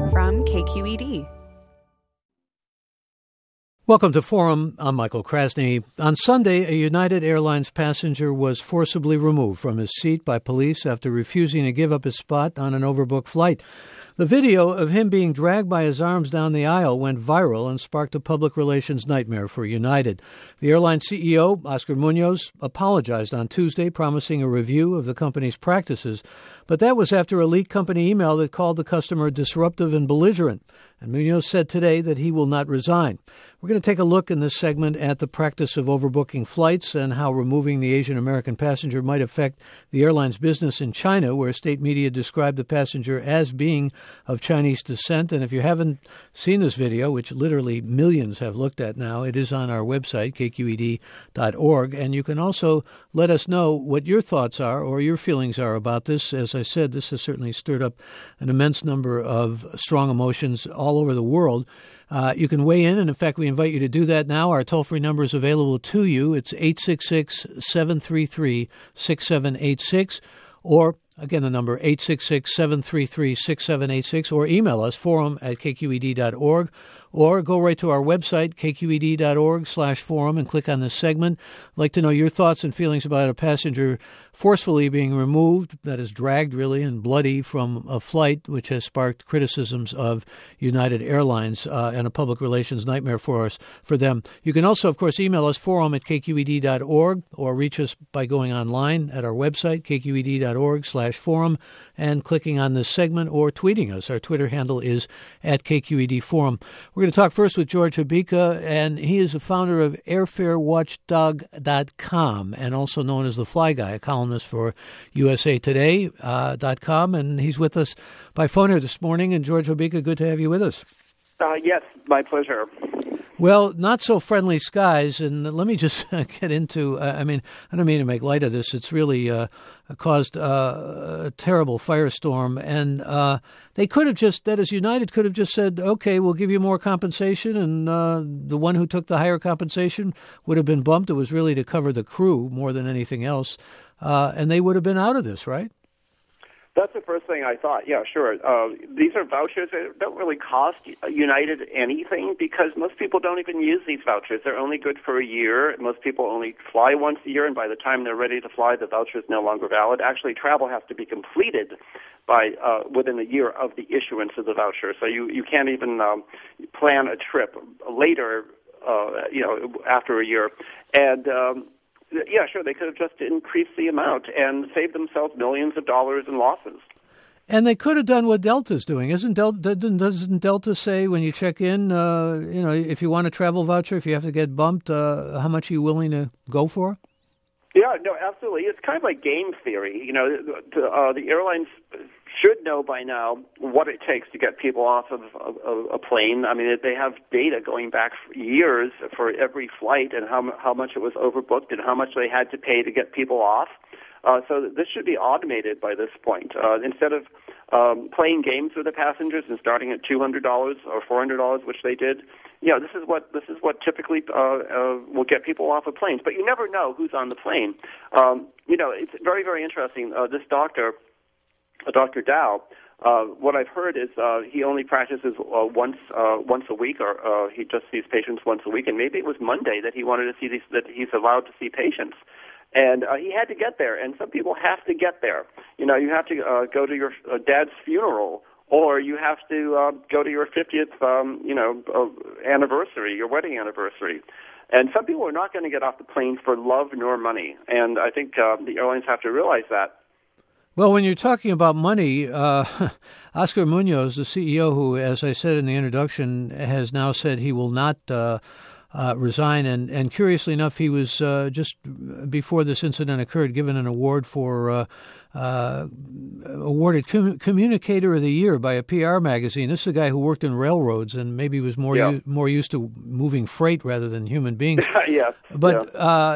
from KQED. Welcome to Forum. I'm Michael Krasny. On Sunday, a United Airlines passenger was forcibly removed from his seat by police after refusing to give up his spot on an overbooked flight. The video of him being dragged by his arms down the aisle went viral and sparked a public relations nightmare for United. The airline CEO, Oscar Munoz, apologized on Tuesday, promising a review of the company's practices. But that was after a leaked company email that called the customer disruptive and belligerent. And Munoz said today that he will not resign. We're going to take a look in this segment at the practice of overbooking flights and how removing the Asian American passenger might affect the airline's business in China, where state media described the passenger as being of Chinese descent. And if you haven't seen this video, which literally millions have looked at now, it is on our website, kqed.org. And you can also let us know what your thoughts are or your feelings are about this. As I said, this has certainly stirred up an immense number of strong emotions all over the world. You can weigh in, and in fact, we invite you to do that now. Our toll-free number is available to you. It's 866-733-6786, or again, the number 866-733-6786, or email us, forum@kqed.org, or go right to our website, kqed.org/forum, and click on this segment. I'd like to know your thoughts and feelings about a passenger forcefully being removed, that is dragged really and bloody, from a flight, which has sparked criticisms of United Airlines and a public relations nightmare for them. You can also, of course, email us, forum@kqed.org, or reach us by going online at our website, kqed.org/forum, and clicking on this segment, or tweeting us. Our Twitter handle is @KQEDForum. We're going to talk first with George Habika, and he is the founder of airfarewatchdog.com, and also known as the Fly Guy, a columnist for USA Today.com, and he's with us by phone here this morning. And George Habika, good to have you with us. Yes, my pleasure. Well, not so friendly skies, and let me just get into, I don't mean to make light of this. It's really caused a terrible firestorm, and they could have just, that is, United could have just said, okay, we'll give you more compensation, and the one who took the higher compensation would have been bumped. It was really to cover the crew more than anything else, and they would have been out of this, right? That's the first thing I thought. Yeah, sure. These are vouchers that don't really cost United anything, because most people don't even use these vouchers. They're only good for a year. Most people only fly once a year, and by the time they're ready to fly, the voucher is no longer valid. Actually, travel has to be completed by within a year of the issuance of the voucher. So you can't even plan a trip later, after a year. And yeah, sure, they could have just increased the amount and saved themselves millions of dollars in losses. And they could have done what Delta's doing. Doesn't Delta say when you check in, if you want a travel voucher, if you have to get bumped, how much are you willing to go for? Yeah, no, absolutely. It's kind of like game theory. The airlines should know by now what it takes to get people off of a plane. I mean, they have data going back years for every flight and how much it was overbooked and how much they had to pay to get people off. So this should be automated by this point. Instead of playing games with the passengers and starting at $200 or $400, which they did, this is what typically will get people off of planes. But you never know who's on the plane. It's very, very interesting. This doctor, Dr. Dow, what I've heard is he only practices once a week, or he just sees patients once a week. And maybe it was Monday that he wanted to see that he's allowed to see patients. And he had to get there, and some people have to get there. You have to go to your dad's funeral, or you have to go to your 50th, anniversary, your wedding anniversary. And some people are not going to get off the plane for love nor money, and I think the airlines have to realize that. Well, when you're talking about money, Oscar Munoz, the CEO, who, as I said in the introduction, has now said he will not resign. And curiously enough, he was just before this incident occurred given an award for awarded Communicator of the Year by a PR magazine. This is a guy who worked in railroads and maybe was more used to moving freight rather than human beings. Yes. But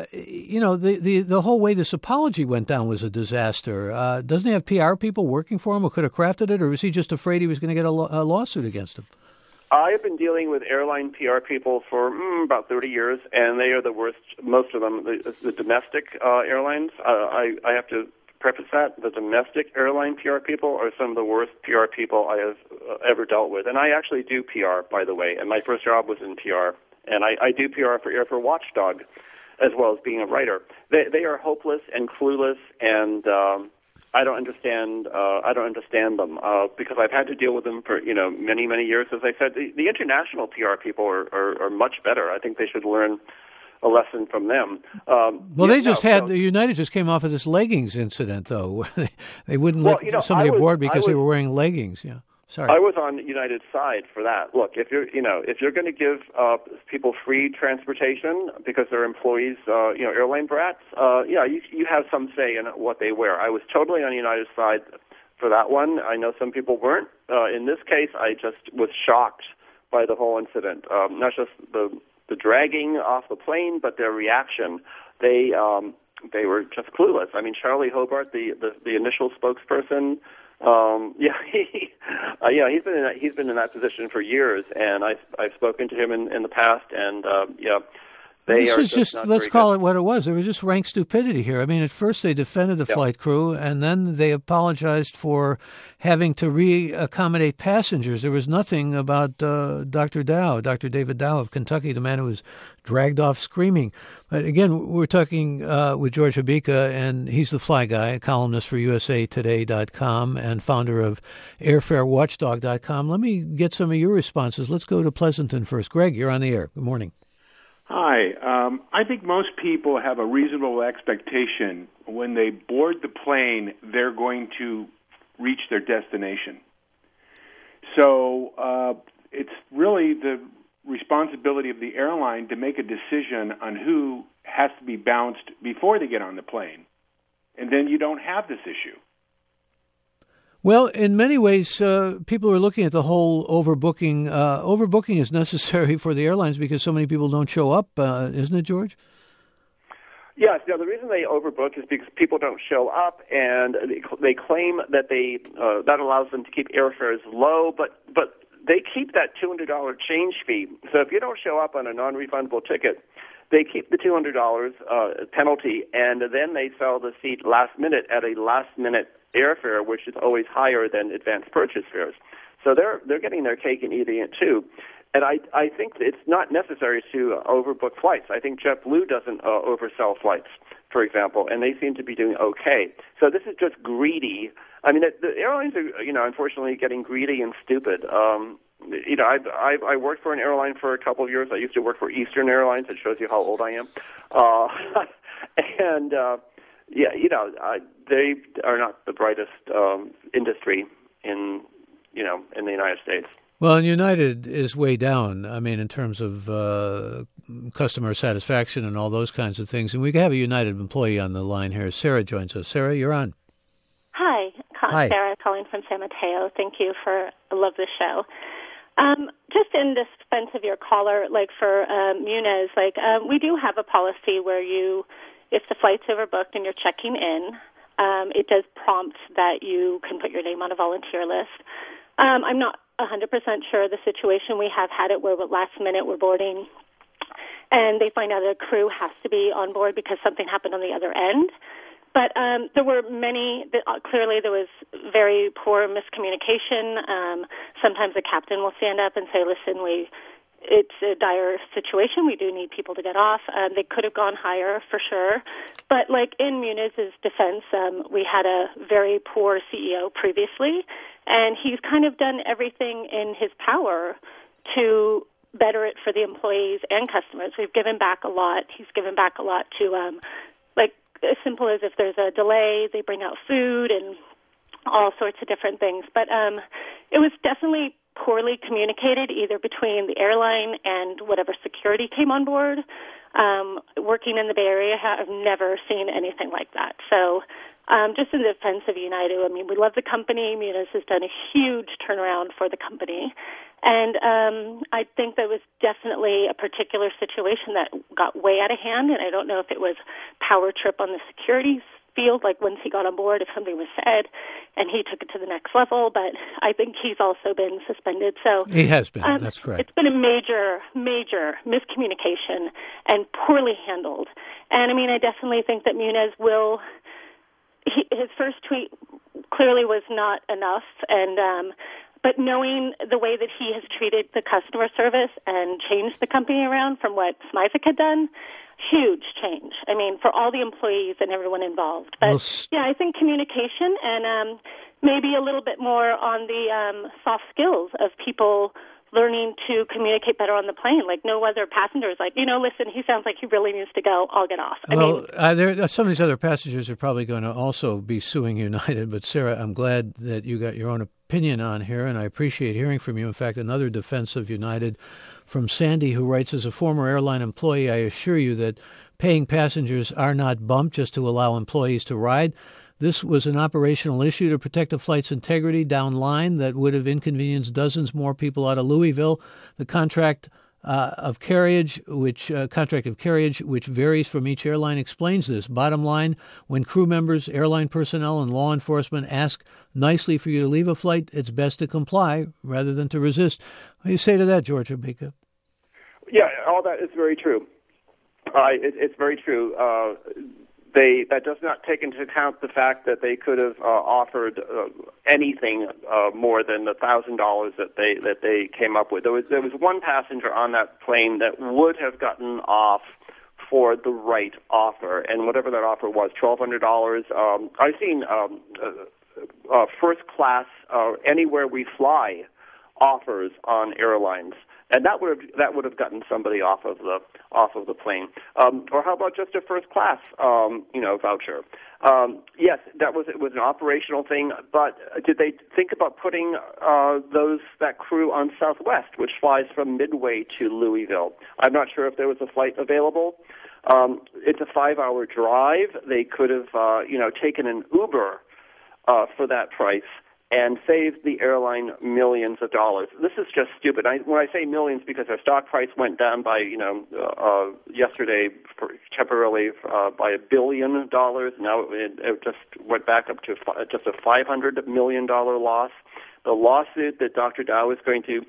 the whole way this apology went down was a disaster. Doesn't he have PR people working for him who could have crafted it, or was he just afraid he was going to get a lawsuit against him? I have been dealing with airline PR people for about 30 years, and they are the worst. Most of them, the domestic airlines. I have to preface that. The domestic airline PR people are some of the worst PR people I have ever dealt with. And I actually do PR, by the way, and my first job was in PR. And I do PR for Airfare Watchdog, as well as being a writer. They are hopeless and clueless, and I don't understand. I don't understand them because I've had to deal with them for many years. As I said, the international PR people are much better. I think they should learn a lesson from them. The United just came off of this leggings incident, though. They wouldn't let somebody aboard because they were wearing leggings. Yeah. Sorry. I was on United's side for that. Look, if you're going to give people free transportation because they're employees, airline brats, you have some say in what they wear. I was totally on United's side for that one. I know some people weren't. In this case, I just was shocked by the whole incident. Not just the dragging off the plane, but their reaction. They were just clueless. I mean, Charlie Hobart, the initial spokesperson. He's been in that position for years, and I've spoken to him in the past, and this was just let's call it what it was. There was just rank stupidity here. I mean, at first they defended the flight crew, and then they apologized for having to re-accommodate passengers. There was nothing about Dr. David Dow of Kentucky, the man who was dragged off screaming. But again, we're talking with George Habika, and he's the fly guy, a columnist for USAtoday.com and founder of AirfareWatchdog.com. Let me get some of your responses. Let's go to Pleasanton first. Greg, you're on the air. Good morning. Hi. I think most people have a reasonable expectation when they board the plane, they're going to reach their destination. So it's really the responsibility of the airline to make a decision on who has to be bounced before they get on the plane. And then you don't have this issue. Well, in many ways, people are looking at the whole overbooking. Overbooking is necessary for the airlines because so many people don't show up, isn't it, George? Yes. The reason they overbook is because people don't show up, and they claim that that allows them to keep airfares low, but they keep that $200 change fee. So if you don't show up on a non-refundable ticket, they keep the $200 penalty, and then they sell the seat last minute at a last-minute airfare, which is always higher than advanced purchase fares. So they're getting their cake and eating it too. And I think it's not necessary to overbook flights. I think JetBlue doesn't oversell flights, for example, and they seem to be doing okay. So this is just greedy. I mean, the airlines are, unfortunately getting greedy and stupid. I worked for an airline for a couple of years. I used to work for Eastern Airlines. It shows you how old I am. They are not the brightest industry in the United States. Well, and United is way down, I mean, in terms of customer satisfaction and all those kinds of things. And we have a United employee on the line here. Sarah joins us. Sarah, you're on. Hi. Sarah calling from San Mateo. Thank you I love this show. Just in defense of your caller, like for Muniz, we do have a policy where if the flight's overbooked and you're checking in, it does prompt that you can put your name on a volunteer list. I'm not 100% sure of the situation. We have had it where last minute we're boarding and they find out the crew has to be on board because something happened on the other end. But there were clearly there was very poor miscommunication. Sometimes the captain will stand up and say, listen, it's a dire situation. We do need people to get off. They could have gone higher for sure. But like in Muniz's defense, we had a very poor CEO previously, and he's kind of done everything in his power to better it for the employees and customers. We've given back a lot. He's given back a lot to as simple as if there's a delay, they bring out food and all sorts of different things. But it was definitely poorly communicated either between the airline and whatever security came on board. Working in the Bay Area, I've never seen anything like that. So just in defense of United, I mean, we love the company. Muniz has done a huge turnaround for the company. And I think there was definitely a particular situation that got way out of hand, and I don't know if it was power trip on the security field, like once he got on board, if something was said, and he took it to the next level. But I think he's also been suspended. So he has been. That's correct. It's been a major, major miscommunication and poorly handled. And I mean, I definitely think that Muniz will his first tweet clearly was not enough, and but knowing the way that he has treated the customer service and changed the company around from what Smythik had done, huge change. I mean, for all the employees and everyone involved. But yeah, I think communication and maybe a little bit more on the soft skills of people learning to communicate better on the plane. Like, no other passengers, like, listen, he sounds like he really needs to go. I'll get off. Some of these other passengers are probably going to also be suing United. But, Sarah, I'm glad that you got your own opinion on here, and I appreciate hearing from you. In fact, another defense of United from Sandy, who writes, as a former airline employee, I assure you that paying passengers are not bumped just to allow employees to ride. This was an operational issue to protect a flight's integrity down line that would have inconvenienced dozens more people out of Louisville. The contract of carriage, which varies from each airline, explains this. Bottom line, when crew members, airline personnel, and law enforcement ask nicely for you to leave a flight, it's best to comply rather than to resist. What do you say to that, George Obika? Yeah, all that is very true. It's very true. That does not take into account the fact that they could have offered anything more than the $1,000 that they came up with. There was one passenger on that plane that would have gotten off for the right offer, and whatever that offer was, $1,200. I've seen first class anywhere we fly offers on airlines. And that would have gotten somebody off of the plane, or how about just a first class voucher? Yes, it was an operational thing, but did they think about putting that crew on Southwest, which flies from Midway to Louisville? I'm not sure if there was a flight available. It's a 5-hour drive. They could have taken an Uber for that price and saved the airline millions of dollars. This is just stupid. When I say millions, because their stock price went down by, yesterday temporarily by $1 billion. Now it just went back up to just a $500 million loss. The lawsuit that Dr. Dow is going to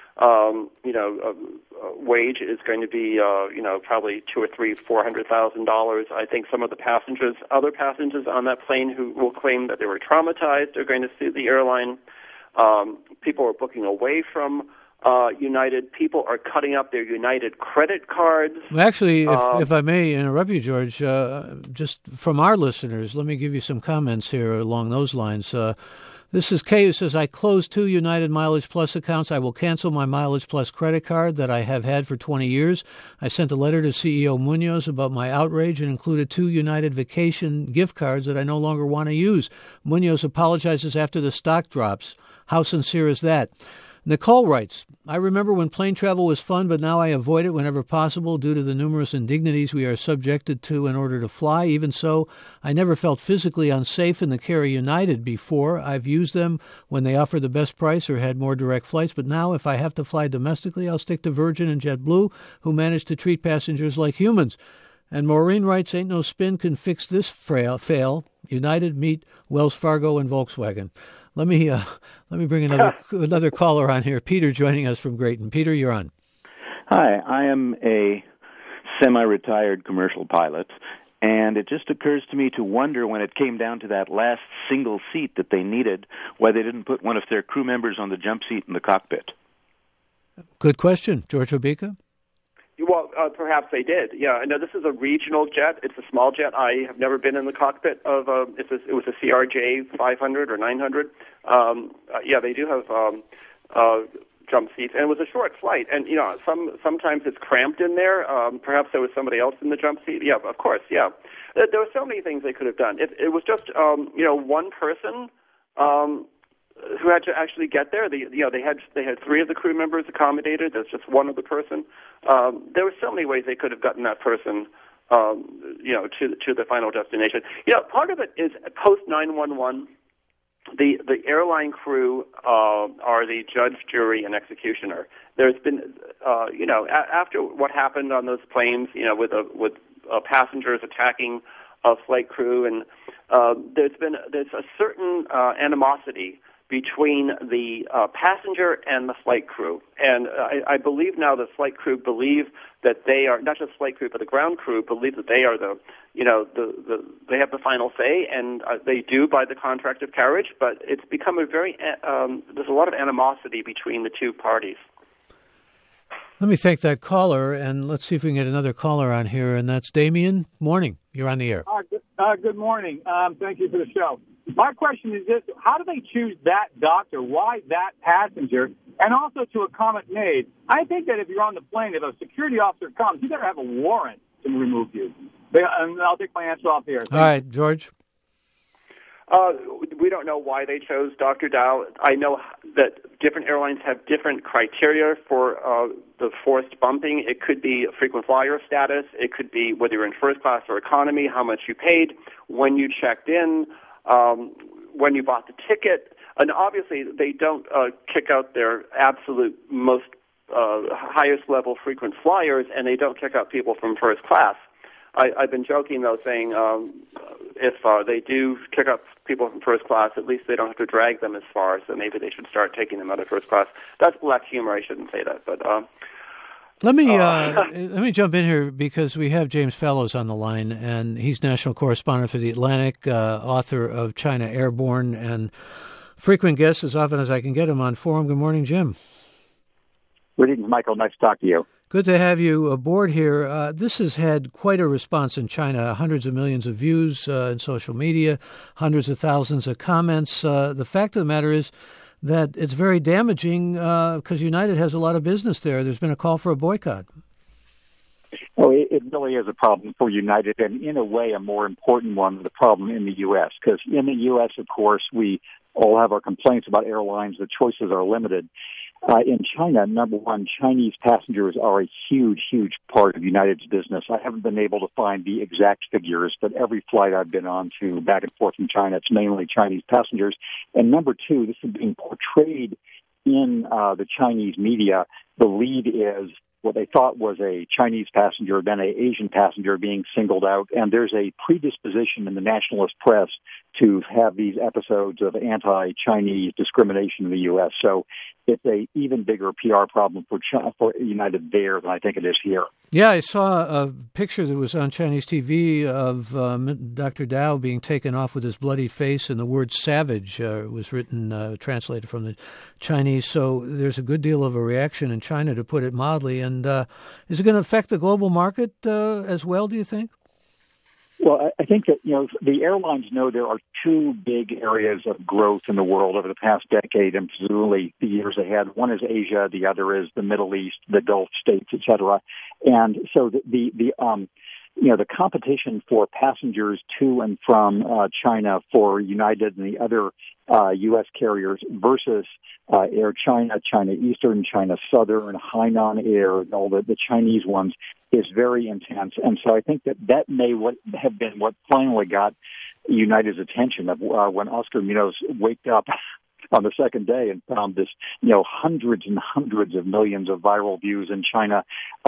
wage is going to be, probably $200,000 or $400,000. I think some of the other passengers on that plane who will claim that they were traumatized are going to sue the airline. People are booking away from United. People are cutting up their United credit cards. Well, actually, if I may interrupt you, George, just from our listeners, let me give you some comments here along those lines. This is Kay, who says, I closed 2 United Mileage Plus accounts. I will cancel my Mileage Plus credit card that I have had for 20 years. I sent a letter to CEO Munoz about my outrage and included 2 United Vacation gift cards that I no longer want to use. Munoz apologizes after the stock drops. How sincere is that? Nicole writes, I remember when plane travel was fun, but now I avoid it whenever possible due to the numerous indignities we are subjected to in order to fly. Even so, I never felt physically unsafe in the care of United before. I've used them when they offered the best price or had more direct flights, but now if I have to fly domestically, I'll stick to Virgin and JetBlue, who manage to treat passengers like humans. And Maureen writes, ain't no spin can fix this fail. United meet Wells Fargo and Volkswagen. Let me bring another caller on here. Peter joining us from Grayton. Peter, you're on. Hi, I am a semi-retired commercial pilot, and it just occurs to me to wonder when it came down to that last single seat that they needed, why they didn't put one of their crew members on the jump seat in the cockpit. Good question. George Obika? Well, perhaps they did. Yeah, I know this is a regional jet. It's a small jet. I have never been in the cockpit of it was a CRJ 500 or 900. Yeah, they do have jump seats, and it was a short flight. And sometimes it's cramped in there. Perhaps there was somebody else in the jump seat. Yeah, of course. Yeah, there were so many things they could have done. It was just one person. Who had to actually get there? They had 3 of the crew members accommodated. There's just one other person. There were so many ways they could have gotten that person, to the final destination. Part of it is post 911. The airline crew are the judge, jury, and executioner. There's been, after what happened on those planes, with passengers attacking flight crew, and there's a certain animosity between the passenger and the flight crew. And I believe now the flight crew believe that they are, not just flight crew, but the ground crew believe that they are they have the final say, and they do by the contract of carriage, but it's become there's a lot of animosity between the two parties. Let me thank that caller, and let's see if we can get another caller on here, and that's Damien. Morning. You're on the air. Good morning. Thank you for the show. My question is this: how do they choose that doctor? Why that passenger? And also, to a comment made, I think that if you're on the plane, if a security officer comes, you better have a warrant to remove you. And I'll take my answer off here. All right, George. We don't know why they chose Dr. Dow. I know that different airlines have different criteria for the forced bumping. It could be frequent flyer status. It could be whether you're in first class or economy, how much you paid, when you checked in, when you bought the ticket. And obviously, they don't kick out their absolute most highest level frequent flyers, and they don't kick out people from first class. I've been joking, though, saying if they do kick up people from first class, at least they don't have to drag them as far, so maybe they should start taking them out of first class. That's black humor. I shouldn't say that, but... Let me jump in here because we have James Fallows on the line, and he's national correspondent for The Atlantic, author of China Airborne, and frequent guest as often as I can get him on Forum. Good morning, Jim. Good evening, Michael. Nice to talk to you. Good to have you aboard here. This has had quite a response in China, hundreds of millions of views in social media, hundreds of thousands of comments. The fact of the matter is that it's very damaging because United has a lot of business there. There's been a call for a boycott. Oh, it really is a problem for United, and in a way a more important one, the problem in the U.S. Because in the U.S., of course, we all have our complaints about airlines. The choices are limited. In China, number one, Chinese passengers are a huge, huge part of United's business. I haven't been able to find the exact figures, but every flight I've been on to back and forth from China, it's mainly Chinese passengers. And number two, this is being portrayed in the Chinese media. The lead is what they thought was a Chinese passenger, then an Asian passenger being singled out. And there's a predisposition in the nationalist press to have these episodes of anti-Chinese discrimination in the U.S. So it's a even bigger PR problem for United there than I think it is here. Yeah, I saw a picture that was on Chinese TV of Dr. Dow being taken off with his bloody face, and the word savage was written, translated from the Chinese. So there's a good deal of a reaction in China, to put it mildly. And is it going to affect the global market as well, do you think? Well, I think that, the airlines know there are two big areas of growth in the world over the past decade and presumably the years ahead. One is Asia, the other is the Middle East, the Gulf states, et cetera. And so the competition for passengers to and from China for United and the other U.S. carriers versus Air China, China Eastern, China Southern, Hainan Air, all the Chinese ones, is very intense. And so I think that may have been what finally got United's attention when Oscar Munoz waked up on the second day and found this, hundreds and hundreds of millions of viral views in China.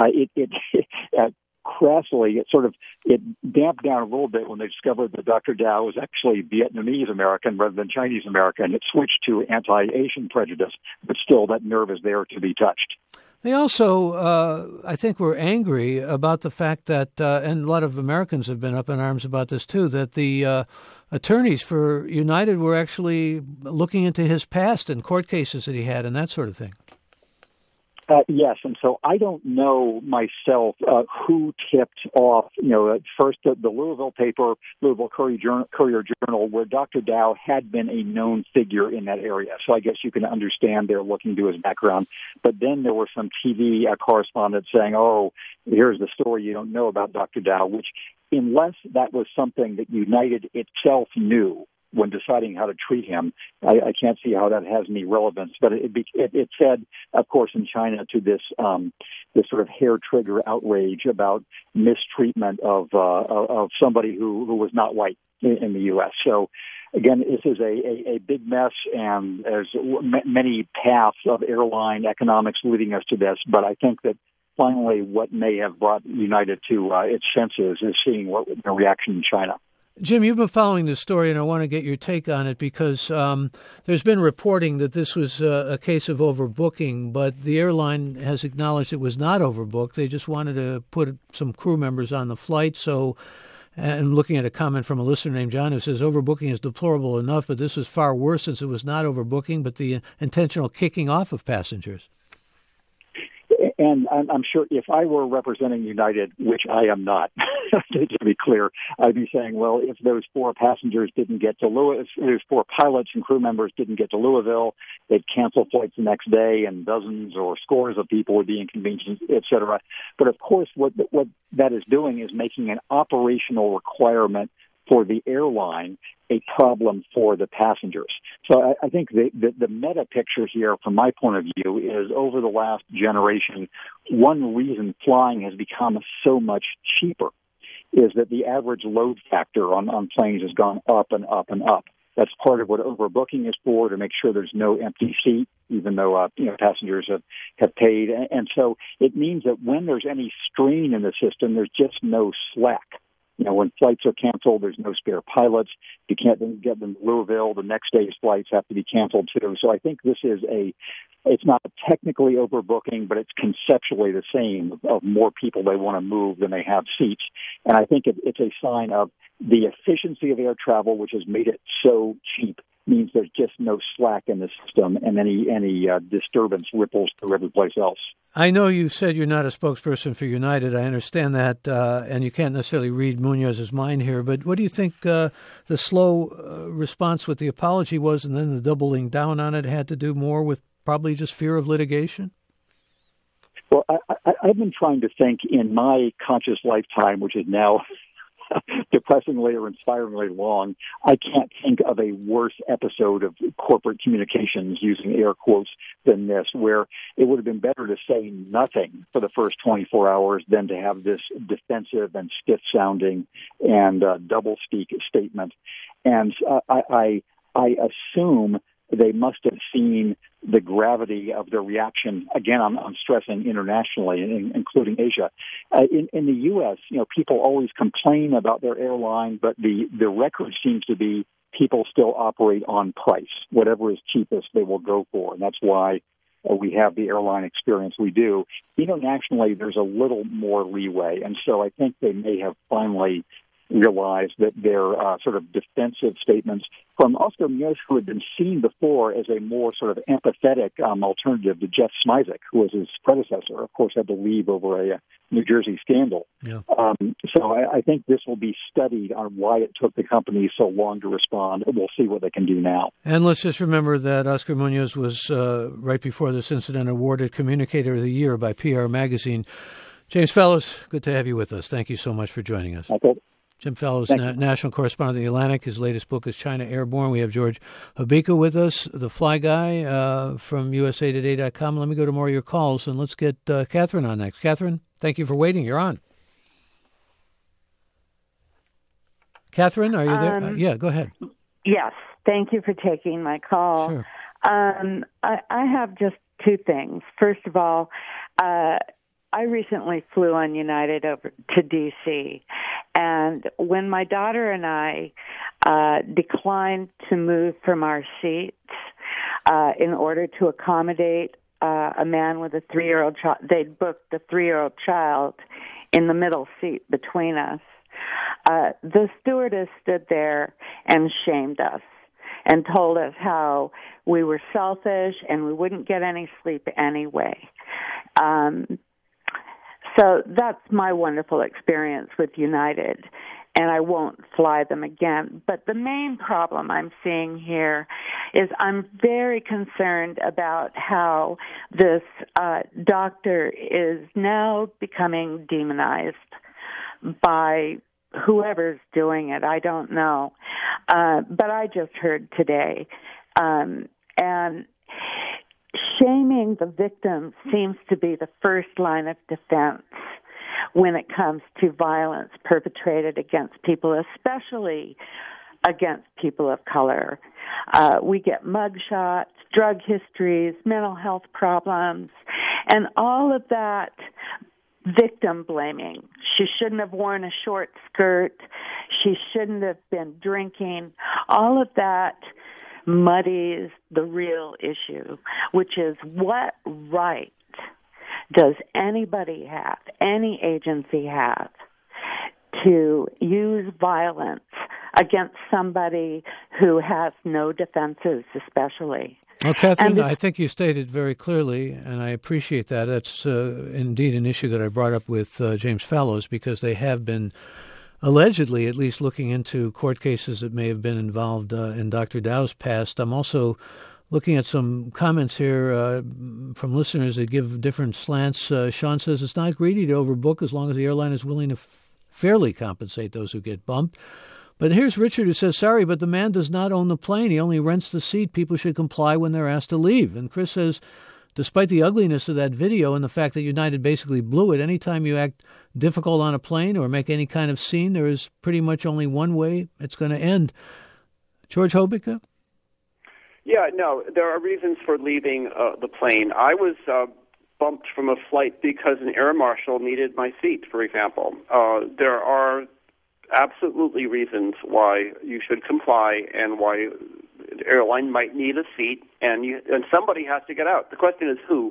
Crassly, it damped down a little bit when they discovered that Dr. Dow was actually Vietnamese American rather than Chinese American. It switched to anti-Asian prejudice, but still that nerve is there to be touched. They also, I think, were angry about the fact that, and a lot of Americans have been up in arms about this too, that the attorneys for United were actually looking into his past and court cases that he had and that sort of thing. Yes, and so I don't know myself who tipped off, first the Louisville paper, Louisville Courier Journal, where Dr. Dow had been a known figure in that area. So I guess you can understand they're looking to his background. But then there were some TV correspondents saying, oh, here's the story you don't know about Dr. Dow, which unless that was something that United itself knew when deciding how to treat him, I can't see how that has any relevance. But it fed, of course, in China to this sort of hair trigger outrage about mistreatment of somebody who was not white in the U.S. So again, this is a big mess, and there's many paths of airline economics leading us to this. But I think that finally, what may have brought United to its senses is seeing the reaction in China. Jim, you've been following this story, and I want to get your take on it because there's been reporting that this was a case of overbooking, but the airline has acknowledged it was not overbooked. They just wanted to put some crew members on the flight. So, and looking at a comment from a listener named John who says overbooking is deplorable enough, but this was far worse since it was not overbooking, but the intentional kicking off of passengers. And I'm sure if I were representing United, which I am not, to be clear, I'd be saying, well, if those 4 passengers didn't get to Louisville, those 4 pilots and crew members didn't get to Louisville, they'd cancel flights the next day, and dozens or scores of people would be inconvenienced, et cetera. But of course, what that is doing is making an operational requirement for the airline a problem for the passengers. So I think the meta picture here, from my point of view, is over the last generation, one reason flying has become so much cheaper is that the average load factor on planes has gone up and up and up. That's part of what overbooking is for, to make sure there's no empty seat, even though passengers have paid. And so it means that when there's any strain in the system, there's just no slack. When flights are canceled, there's no spare pilots. You can't get them to Louisville. The next day's flights have to be canceled too. So I think this is it's not technically overbooking, but it's conceptually the same, of more people they want to move than they have seats. And I think it's a sign of the efficiency of air travel, which has made it so cheap, means there's just no slack in the system, and any disturbance ripples through every place else. I know you said you're not a spokesperson for United. I understand that, and you can't necessarily read Munoz's mind here. But what do you think the slow response with the apology was, and then the doubling down on it had to do more with probably just fear of litigation? Well, I've been trying to think in my conscious lifetime, which is now depressingly or inspiringly long. I can't think of a worse episode of corporate communications, using air quotes, than this, where it would have been better to say nothing for the first 24 hours than to have this defensive and stiff-sounding and double-speak statement. And I assume they must have seen the gravity of their reaction. Again, I'm stressing internationally, including Asia. In the U.S., people always complain about their airline, but the record seems to be people still operate on price. Whatever is cheapest, they will go for, and that's why we have the airline experience we do. Internationally, there's a little more leeway, and so I think they may have finally realized that their sort of defensive statements from Oscar Munoz, who had been seen before as a more sort of empathetic alternative to Jeff Smisek, who was his predecessor, of course, had to leave over a New Jersey scandal. Yeah. So I think this will be studied on why it took the company so long to respond, and we'll see what they can do now. And let's just remember that Oscar Munoz was, right before this incident, awarded Communicator of the Year by PR Magazine. James Fallows, good to have you with us. Thank you so much for joining us. Okay. Jim Fallows, national correspondent of The Atlantic. His latest book is China Airborne. We have George Habika with us, the fly guy from USAtoday.com. Let me go to more of your calls, and let's get Catherine on next. Catherine, thank you for waiting. You're on. Catherine, are you there? Yeah, go ahead. Yes, thank you for taking my call. Sure. I have just two things. First of all, I recently flew on United over to D.C., and when my daughter and I declined to move from our seats in order to accommodate a man with a 3-year-old child, they'd booked the 3-year-old child in the middle seat between us. The stewardess stood there and shamed us and told us how we were selfish and we wouldn't get any sleep anyway. So that's my wonderful experience with United, and I won't fly them again. But the main problem I'm seeing here is I'm very concerned about how this doctor is now becoming demonized by whoever's doing it. I don't know. But I just heard today. And shaming the victims seems to be the first line of defense when it comes to violence perpetrated against people, especially against people of color. We get mugshots, drug histories, mental health problems, and all of that victim blaming. She shouldn't have worn a short skirt. She shouldn't have been drinking. All of that muddies the real issue, which is what right does anybody have, any agency have, to use violence against somebody who has no defenses, especially. Well, Catherine, I think you stated very clearly, and I appreciate that. That's indeed an issue that I brought up with James Fallows, because they have been allegedly at least looking into court cases that may have been involved in Dr. Dow's past. I'm also looking at some comments here from listeners that give different slants. Sean says it's not greedy to overbook as long as the airline is willing to fairly compensate those who get bumped. But here's Richard, who says, sorry, but the man does not own the plane. He only rents the seat. People should comply when they're asked to leave. And Chris says, despite the ugliness of that video and the fact that United basically blew it, anytime you act difficult on a plane or make any kind of scene, there is pretty much only one way it's going to end. George Hobica? Yeah, no, there are reasons for leaving the plane. I was bumped from a flight because an air marshal needed my seat, for example. There are absolutely reasons why you should comply and why the airline might need a seat, and somebody has to get out. The question is who.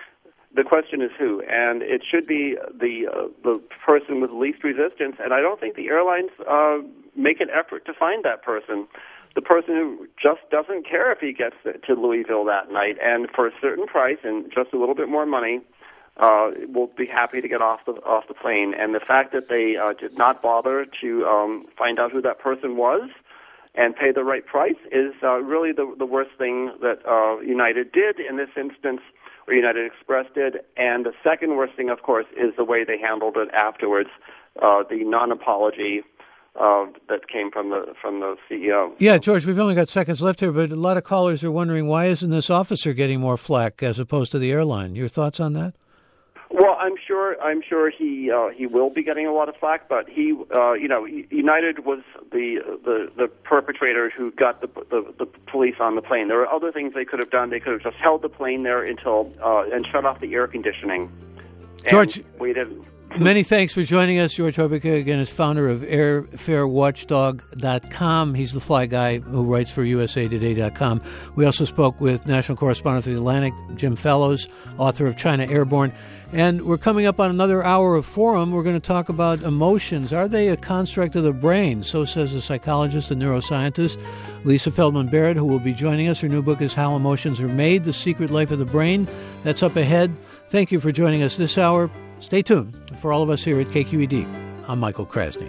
And it should be the person with least resistance, and I don't think the airlines make an effort to find that person. The person who just doesn't care if he gets to Louisville that night, and for a certain price and just a little bit more money, will be happy to get off the plane. And the fact that they did not bother to find out who that person was and pay the right price is really the worst thing that United did in this instance, or United Express did. And the second worst thing, of course, is the way they handled it afterwards, the non-apology that came from the CEO. Yeah, George, we've only got seconds left here, but a lot of callers are wondering, why isn't this officer getting more flack as opposed to the airline? Your thoughts on that? Well, I'm sure he will be getting a lot of flack, but United was the perpetrator who got the police on the plane. There are other things they could have done. They could have just held the plane there until and shut off the air conditioning. George, waited. Many thanks for joining us. George Hobica, again, is founder of airfarewatchdog.com. He's the fly guy who writes for usatoday.com. We also spoke with national correspondent for The Atlantic, Jim Fallows, author of China Airborne. And we're coming up on another hour of Forum. We're going to talk about emotions. Are they a construct of the brain? So says a psychologist and neuroscientist, Lisa Feldman Barrett, who will be joining us. Her new book is How Emotions Are Made, The Secret Life of the Brain. That's up ahead. Thank you for joining us this hour. Stay tuned. For all of us here at KQED, I'm Michael Krasny.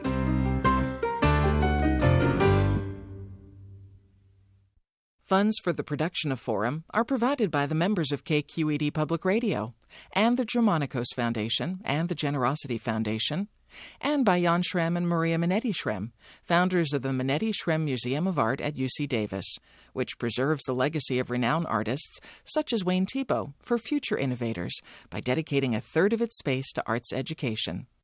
Funds for the production of Forum are provided by the members of KQED Public Radio and the Germanicos Foundation and the Generosity Foundation, and by Jan Schrem and Maria Minetti Schrem, founders of the Minetti Schrem Museum of Art at UC Davis, which preserves the legacy of renowned artists such as Wayne Thiebaud for future innovators by dedicating a third of its space to arts education.